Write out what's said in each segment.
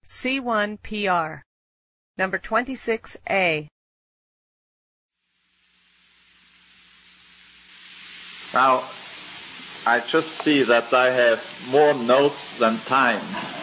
C1PR. Number 26A. Now, I just see that I have more notes than time.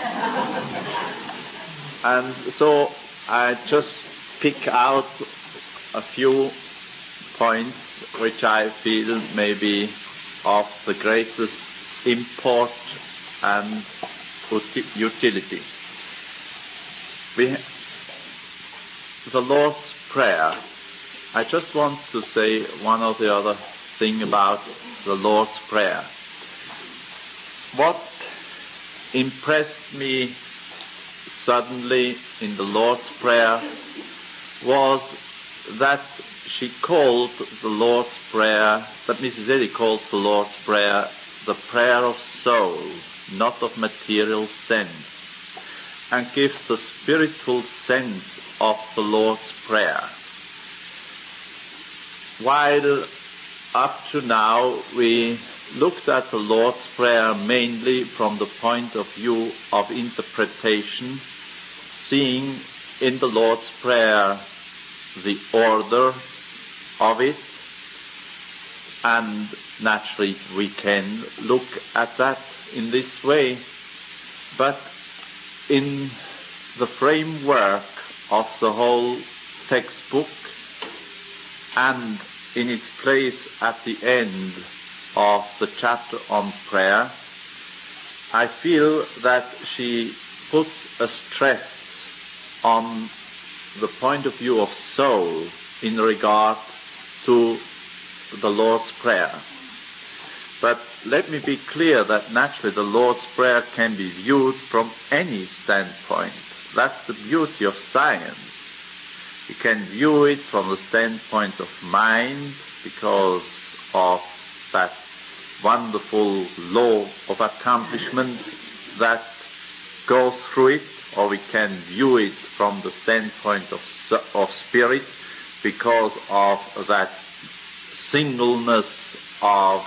And so I just pick out a few points which I feel may be of the greatest import and utility. The Lord's Prayer. I just want to say one or the other thing about the Lord's Prayer. What impressed me suddenly in the Lord's Prayer was that she called the Lord's Prayer, that Mrs. Eddy calls the Lord's Prayer, the prayer of soul, not of material sense, and gives the spiritual sense of the Lord's Prayer. While up to now we looked at the Lord's Prayer mainly from the point of view of interpretation, seeing in the Lord's Prayer the order of it, and naturally we can look at that in this way, but in the framework of the whole textbook and in its place at the end of the chapter on prayer, I feel that she puts a stress on the point of view of soul in regard to the Lord's Prayer. But let me be clear that naturally the Lord's Prayer can be viewed from any standpoint. That's the beauty of science. You can view it from the standpoint of mind because of that wonderful law of accomplishment that goes through it, or we can view it from the standpoint of spirit because of that singleness of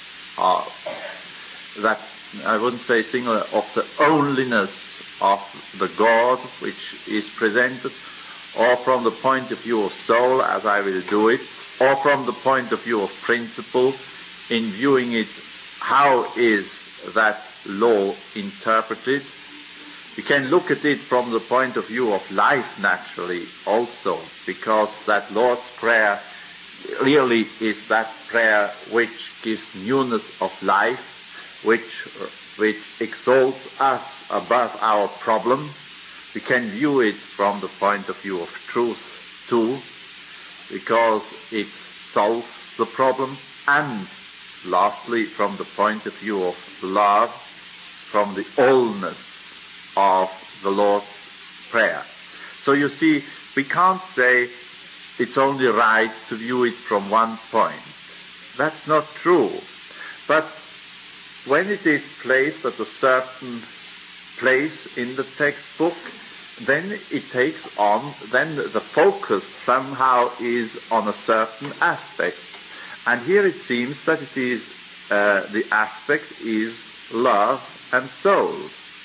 that, I wouldn't say single, of the onlyness of the God which is presented, or from the point of view of soul, as I will do it, or from the point of view of principle, in viewing it, how is that law interpreted. We can look at it from the point of view of life, naturally, also, because that Lord's Prayer really is that prayer which gives newness of life, which exalts us above our problem. We can view it from the point of view of truth, too, because it solves the problem, and lastly, from the point of view of love, from the allness of the Lord's Prayer. So you see, we can't say it's only right to view it from one point. That's not true. But when it is placed at a certain place in the textbook, then it takes on, then the focus somehow is on a certain aspect. And here it seems that it is, the aspect is love and soul.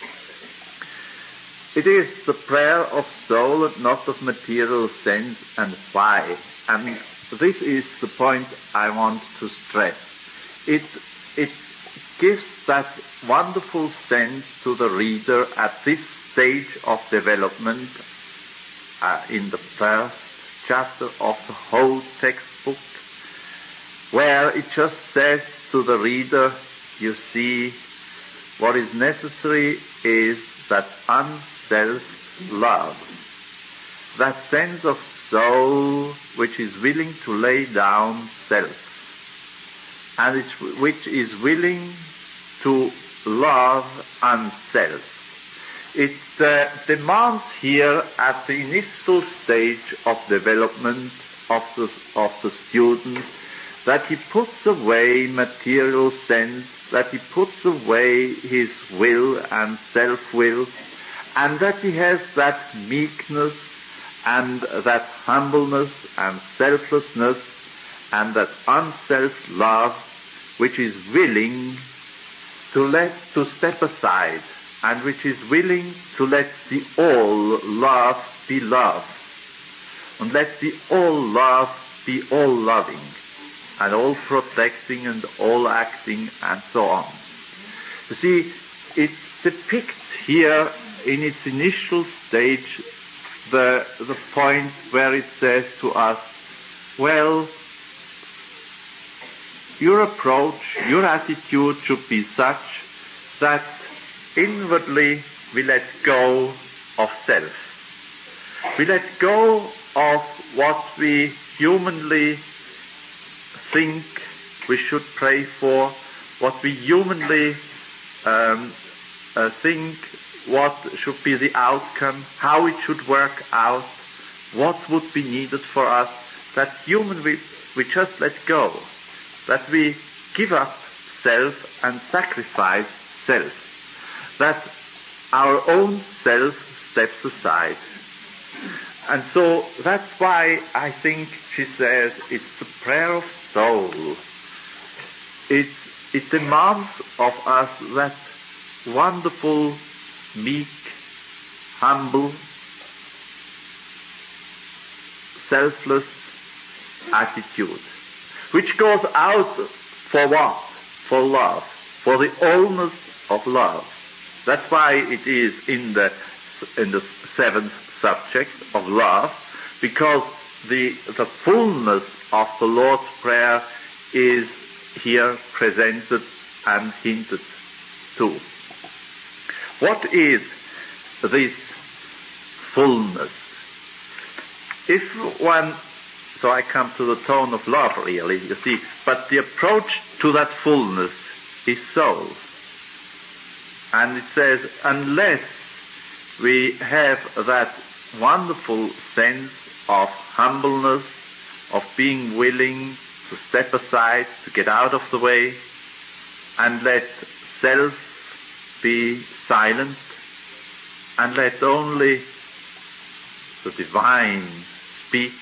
It is the prayer of soul and not of material sense, and why. And this is the point I want to stress. It gives that wonderful sense to the reader at this stage of development, in the first chapter of the whole textbook, where it just says to the reader, you see, what is necessary is that unself-love, that sense of soul which is willing to lay down self, and which is willing to love unself. It demands here at the initial stage of development of the student that he puts away material sense, that he puts away his will and self-will, and that he has that meekness and that humbleness and selflessness and that unself-love which is willing to step aside and which is willing to let the all love be love, and let the all love be all loving, and all protecting and all acting, and so on. You see, it depicts here in its initial stage the point where it says to us, well, your approach, your attitude should be such that inwardly we let go of self. We let go of what we humanly think we should pray for, what we humanly think what should be the outcome, how it should work out, what would be needed for us, that we just let go, that we give up self and sacrifice self, that our own self steps aside. And so that's why I think she says it's the prayer of soul. It demands of us that wonderful, meek, humble, selfless attitude, which goes out for what? For love, for the allness of love. That's why it is in the seventh subject of love, because the fullness of the Lord's Prayer is here presented and hinted to. What is this fullness? So I come to the tone of love really, you see, but the approach to that fullness is soul. And it says, unless we have that wonderful sense of humbleness, of being willing to step aside, to get out of the way, and let self be silent, and let only the divine speak,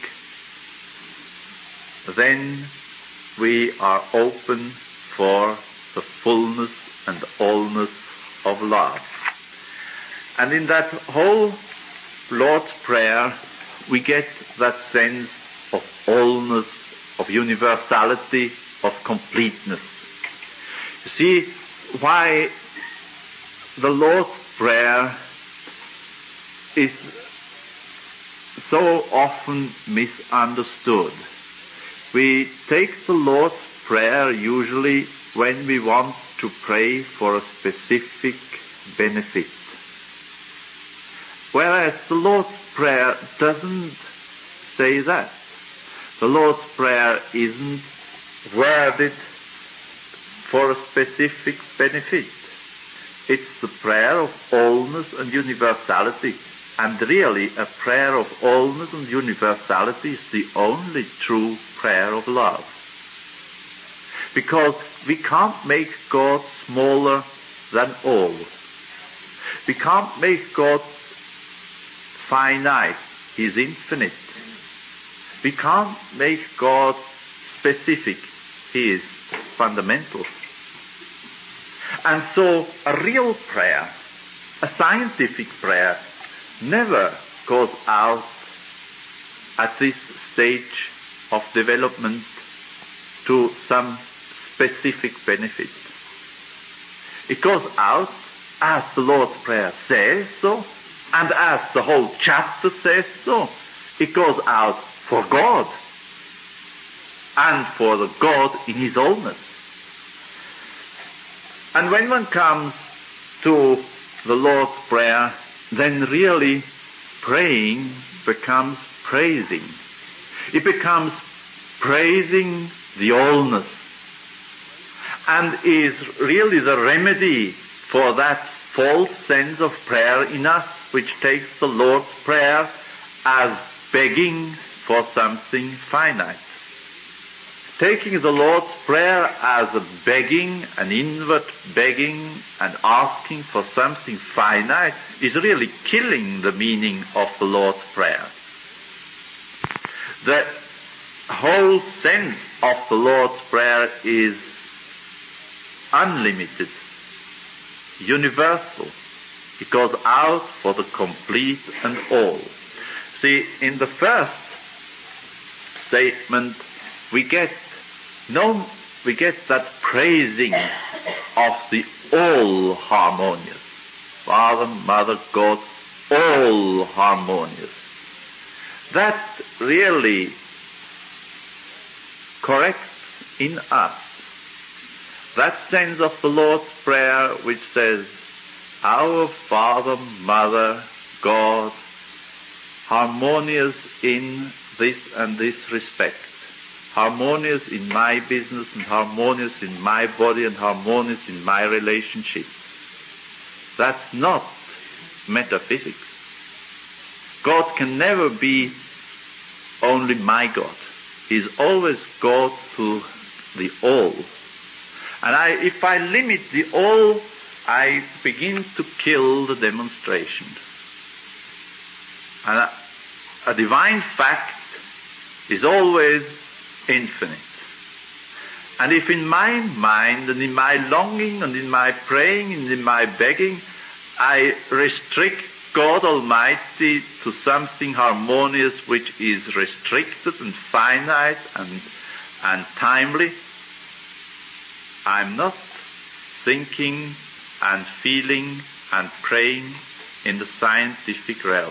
then we are open for the fullness and allness of love. And in that whole Lord's Prayer, we get that sense of allness, of universality, of completeness. You see why the Lord's Prayer is so often misunderstood. We take the Lord's Prayer usually when we want to pray for a specific benefit. Whereas the Lord's Prayer doesn't say that. The Lord's Prayer isn't worded for a specific benefit. It's the prayer of allness and universality. And really, a prayer of allness and universality is the only true prayer of love. Because we can't make God smaller than all. We can't make God finite. He is infinite. We can't make God specific. He is fundamental. And so a real prayer, a scientific prayer, never goes out at this stage of development to some specific benefit. It goes out as the Lord's Prayer says so, and as the whole chapter says so. It goes out for God, and for the God in His allness. And when one comes to the Lord's Prayer, then really praying becomes praising. It becomes praising the allness, and is really the remedy for that false sense of prayer in us, which takes the Lord's Prayer as begging for something finite. Taking the Lord's Prayer as a begging, an inward begging and asking for something finite is really killing the meaning of the Lord's Prayer. The whole sense of the Lord's Prayer is unlimited, universal, It goes out for the complete and all. See, in the first statement, we get that praising of the all harmonious. Father, Mother, God, all harmonious. That really corrects in us that sense of the Lord's Prayer which says, Our Father, Mother, God, harmonious in this and this respect, harmonious in my business and harmonious in my body and harmonious in my relationships. That's not metaphysics. God can never be only my God. He's always God to the all. And if I limit the all, I begin to kill the demonstration. And a divine fact is always infinite. And if in my mind and in my longing and in my praying and in my begging, I restrict God Almighty to something harmonious which is restricted and finite and timely, I'm not thinking and feeling and praying in the scientific realm.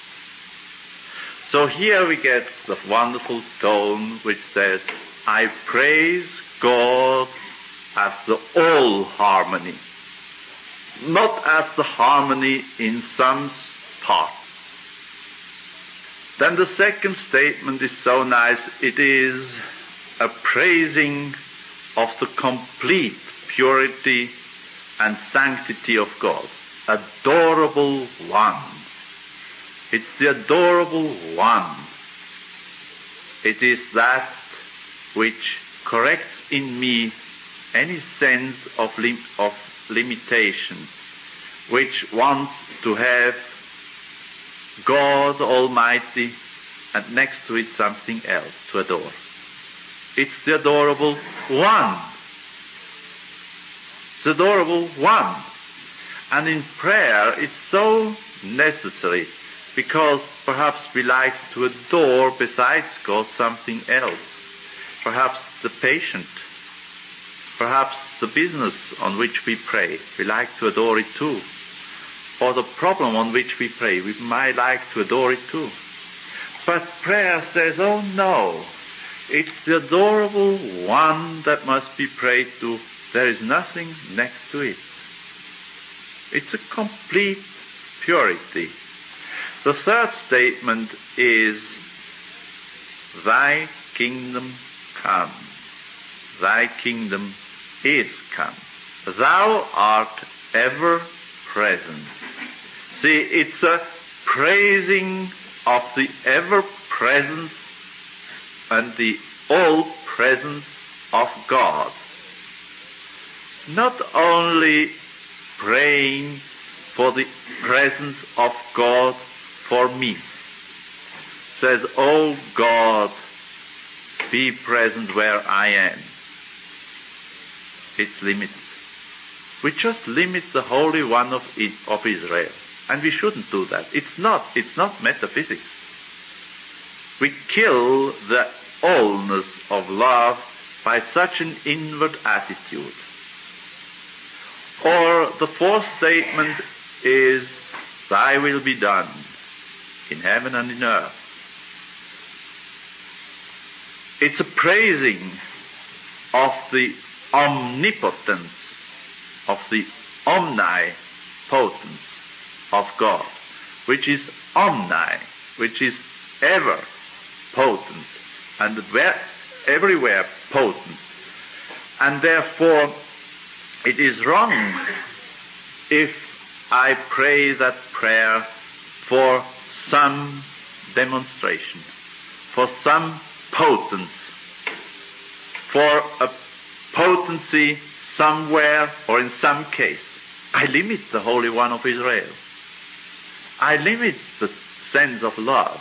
So here we get the wonderful tone which says, I praise God as the all harmony, not as the harmony in some part. Then the second statement is so nice. It is a praising of the complete purity and sanctity of God. Adorable One. It's the adorable One. It is that which corrects in me any sense of limitation, which wants to have God Almighty and next to it something else to adore. It's the adorable One. It's the adorable One. And in prayer it's so necessary, because perhaps we like to adore besides God something else. Perhaps the patient, perhaps the business on which we pray, we like to adore it too. Or the problem on which we pray, we might like to adore it too. But prayer says, oh no, it's the adorable One that must be prayed to. There is nothing next to it. It's a complete purity. The third statement is, Thy kingdom come. Thy kingdom is come. Thou art ever present. See, it's a praising of the ever presence and the all presence of God. Not only praying for the presence of God for me. Says, oh God, be present where I am. It's limited. We just limit the Holy One of Israel. And we shouldn't do that. It's not metaphysics. We kill the allness of love by such an inward attitude. Or the fourth statement is, Thy will be done in heaven and in earth. It's a praising of the omnipotence, of the omnipotence of God, which is omni, which is ever potent, and everywhere potent. And therefore, it is wrong if I pray that prayer for some demonstration, for some potence, for a potency somewhere or in some case. I limit the Holy One of Israel. I limit the sense of love.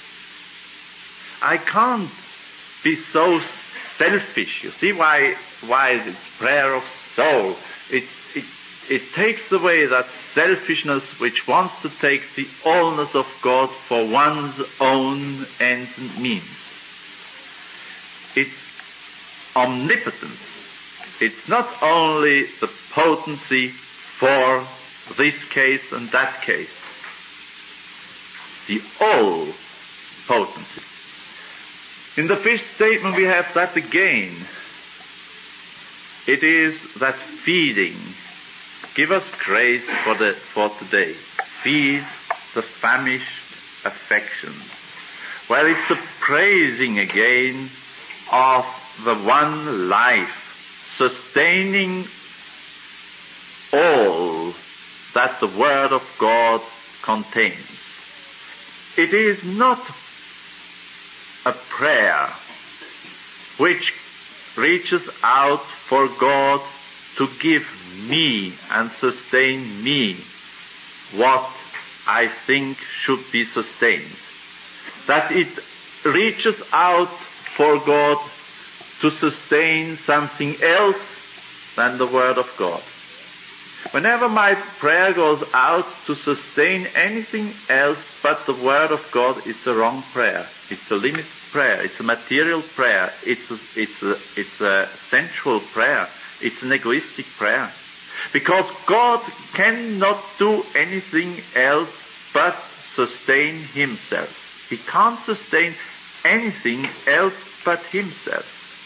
I can't be so selfish. You see why it's prayer of soul. It's it takes away that selfishness which wants to take the allness of God for one's own ends and means. It's omnipotence. It's not only the potency for this case and that case. The all potency. In the fifth statement we have that again. It is that feeding. Give us grace for today. Feed the famished affections. Well, it's the praising again of the one life, sustaining all that the Word of God contains. It is not a prayer which reaches out for God to give me and sustain me what I think should be sustained. That it reaches out for God to sustain something else than the Word of God. Whenever my prayer goes out to sustain anything else but the Word of God, it's a wrong prayer. It's a limited prayer. It's a material prayer. It's a sensual prayer. It's an egoistic prayer. Because God cannot do anything else but sustain Himself. He can't sustain anything else but Himself.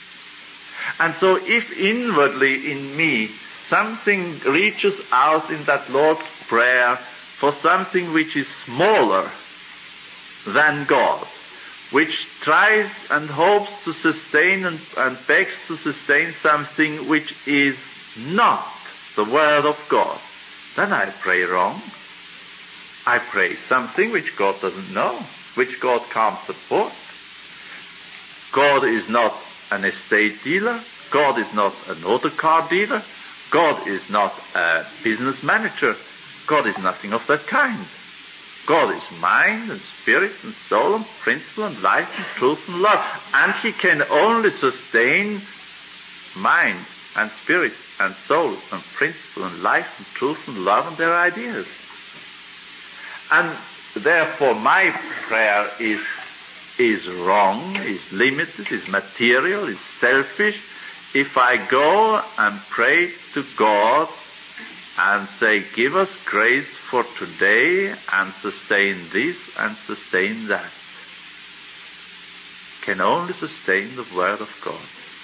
And so if inwardly in me something reaches out in that Lord's Prayer for something which is smaller than God, which tries and hopes to sustain and begs to sustain something which is not the Word of God, then I pray wrong. I pray something which God doesn't know, which God can't support. God is not an estate dealer. God is not an auto car dealer. God is not a business manager. God is nothing of that kind. God is mind and spirit and soul and principle and life and truth and love. And He can only sustain mind and spirit and soul and principle and life and truth and love and their ideas. And therefore my prayer is wrong, is limited, is material, is selfish. If I go and pray to God and say, give us grace for today and sustain this and sustain that, can only sustain the Word of God.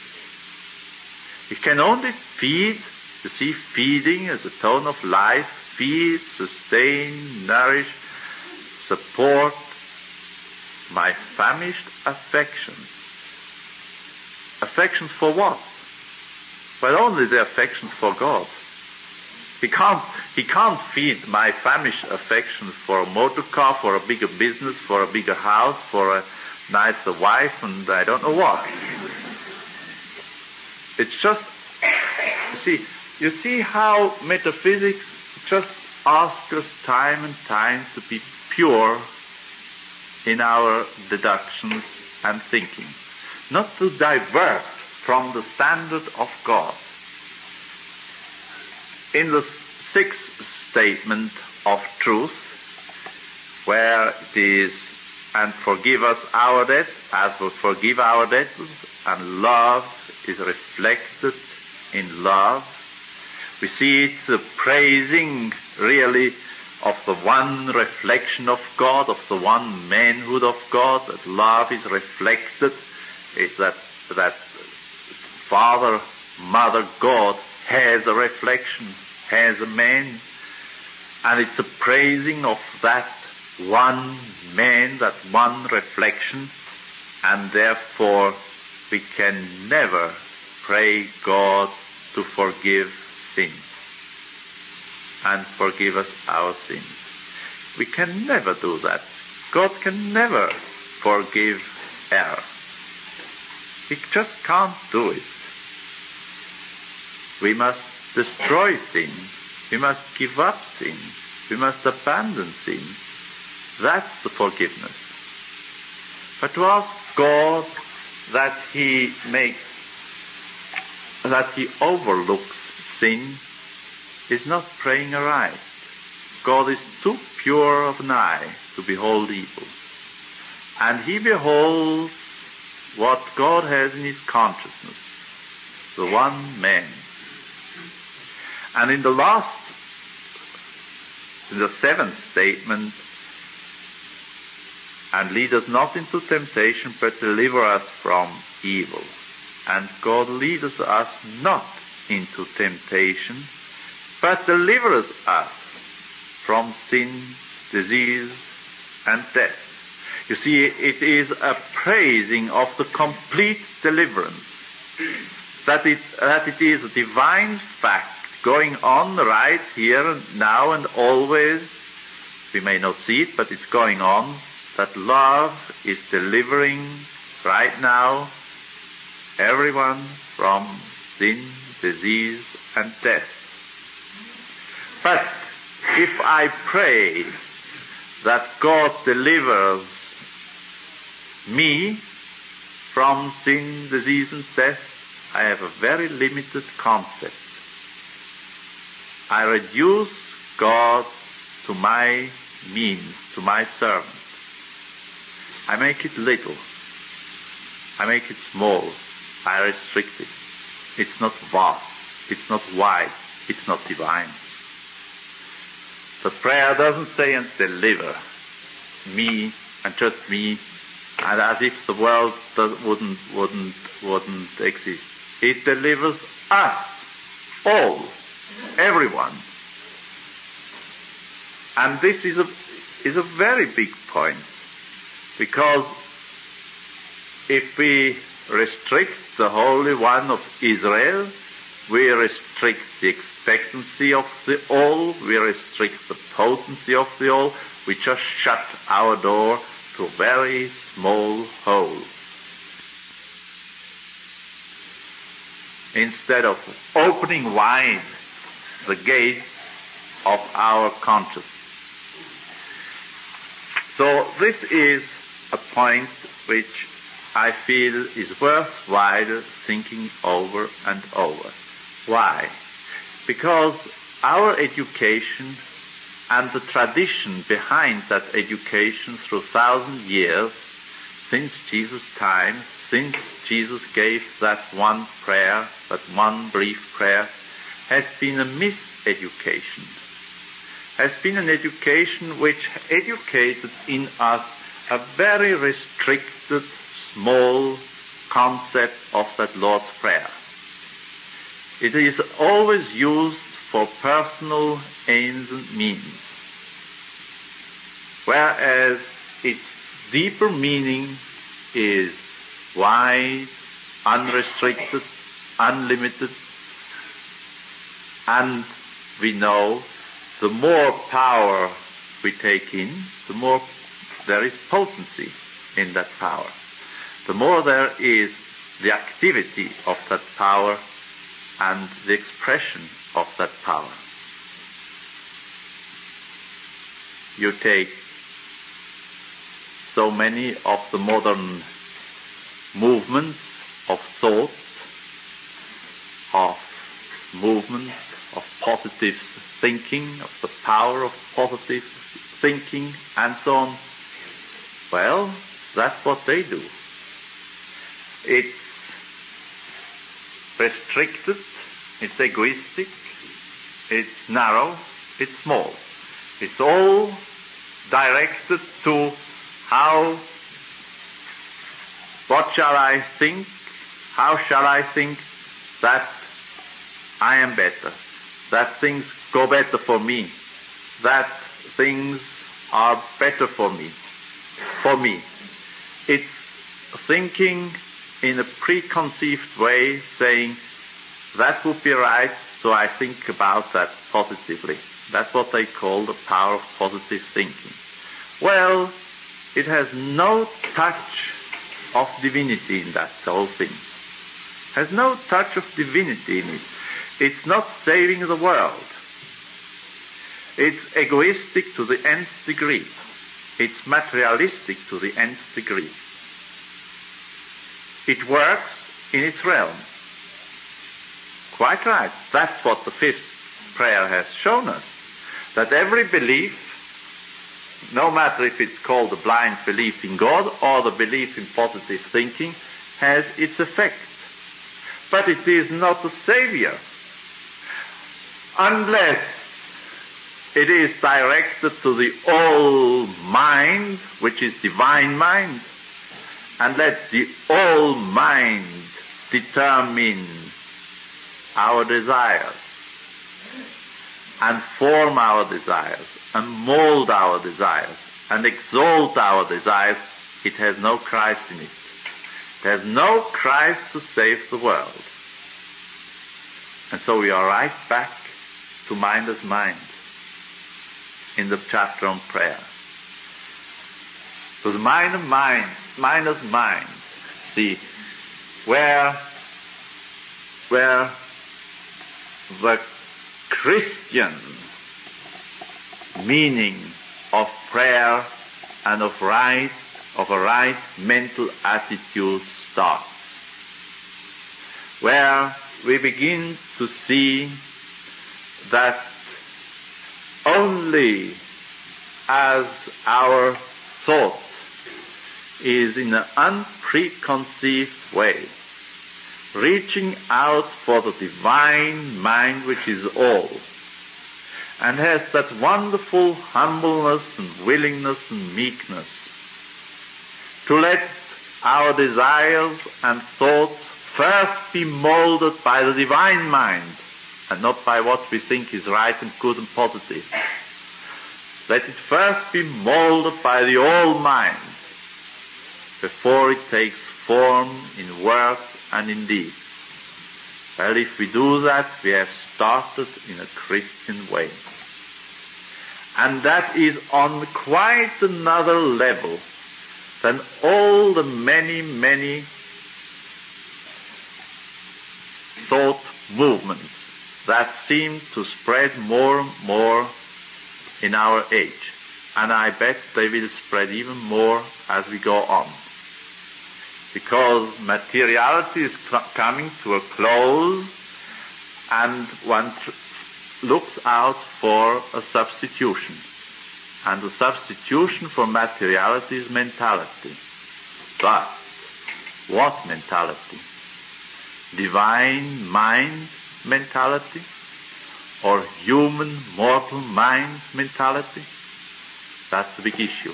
It can only feed, you see, feeding as a tone of life, feed, sustain, nourish, support my famished affections. Affections for what? Well, only the affections for God. He can't feed my famished affections for a motor car, for a bigger business, for a bigger house, for a nicer wife, and I don't know what. It's just, you see how metaphysics just asks us time and time to be pure in our deductions and thinking, not to divert from the standard of God. In the sixth statement of truth, where it is, and forgive us our debts as we forgive our debtors, and love is reflected in love, we see it's the praising really of the one reflection of God, of the one manhood of God, that love is reflected, that Father, Mother, God has a reflection, has a man, and it's a praising of that one man, that one reflection, and therefore we can never pray God to forgive sins and forgive us our sins. We can never do that. God can never forgive error. He just can't do it. We must destroy sin. We must give up sin. We must abandon sin. That's the forgiveness. But to ask God that He overlooks sin, is not praying aright. God is too pure of an eye to behold evil. And he beholds what God has in his consciousness, the one man. And in the seventh statement, and lead us not into temptation, but deliver us from evil. And God leadeth us not into temptation, but delivers us from sin, disease, and death. You see, it is a praising of the complete deliverance, that it is a divine fact going on right here and now and always. We may not see it, but it's going on, that love is delivering right now everyone from sin, disease, and death. But if I pray that God delivers me from sin, disease, and death, I have a very limited concept. I reduce God to my means, to my servant. I make it little. I make it small. I restrict it. It's not vast. It's not wide. It's not divine. The prayer doesn't say, and deliver me and just me, and as if the world wouldn't exist. It delivers us, all, everyone. And this is a very big point, because if we restrict the Holy One of Israel, we restrict the expectancy of the all, we restrict the potency of the all, we just shut our door to a very small hole. Instead of opening wide the gates of our consciousness. So this is a point which I feel is worthwhile thinking over and over. Why? Because our education and the tradition behind that education through 1,000 years, since Jesus' time, since Jesus gave that one prayer, that one brief prayer, has been a miseducation. Has been an education which educated in us a very restricted, small concept of that Lord's Prayer. It is always used for personal aims and means, whereas its deeper meaning is wide, unrestricted, unlimited, and we know the more power we take in, the more there is potency in that power. The more there is the activity of that power and the expression of that power. You take so many of the modern movements of thought, of movements of positive thinking, of the power of positive thinking, and so on. Well, that's what they do. It's restricted, it's egoistic, it's narrow, it's small. It's all directed to what shall I think, how shall I think that I am better, that things go better for me, that things are better for me. It's thinking in a preconceived way, saying, that would be right, so I think about that positively. That's what they call the power of positive thinking. Well, it has no touch of divinity in that whole thing. Has no touch of divinity in it. It's not saving the world. It's egoistic to the nth degree. It's materialistic to the nth degree. It works in its realm. Quite right. That's what the fifth prayer has shown us that every belief, no matter if it's called the blind belief in God or the belief in positive thinking, has its effect. But it is not a savior unless it is directed to the all mind, which is divine mind, and let the all mind determine our desires and form our desires and mold our desires and exalt our desires. It has no Christ in it. It has no Christ to save the world. And so we are right back to mindless mind in the chapter on prayer. So the mindless mind, see, where the Christian meaning of prayer and of a right mental attitude starts. Where we begin to see that only as our thought is in an unpreconceived way reaching out for the divine mind which is all, and has that wonderful humbleness and willingness and meekness to let our desires and thoughts first be molded by the divine mind and not by what we think is right and good and positive. Let it first be molded by the all mind before it takes form in word and in deed. Well, if we do that, we have started in a Christian way. And that is on quite another level than all the many, many thought movements that seem to spread more and more in our age. And I bet they will spread even more as we go on. Because materiality is coming to a close, and one looks out for a substitution. And the substitution for materiality is mentality. But what mentality? Divine mind mentality? Or human mortal mind mentality? That's the big issue.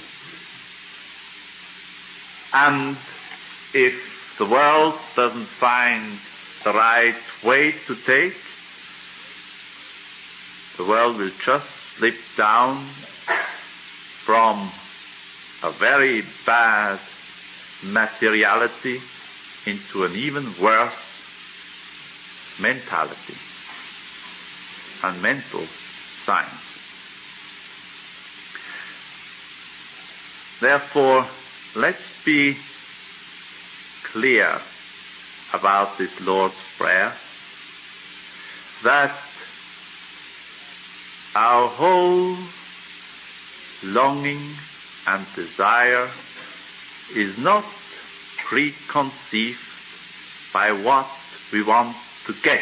And if the world doesn't find the right way to take, the world will just slip down from a very bad materiality into an even worse mentality and mental science. Therefore, let's be clear about this Lord's Prayer, that our whole longing and desire is not preconceived by what we want to get,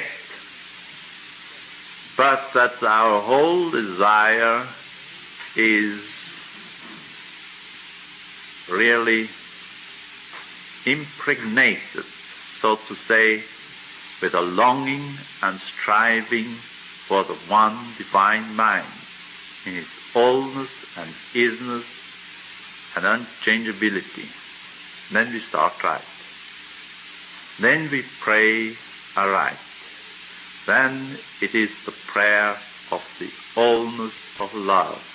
but that our whole desire is really impregnated, so to say, with a longing and striving for the one divine mind in its allness and isness and unchangeability. Then we start right. Then we pray aright. Then it is the prayer of the allness of love.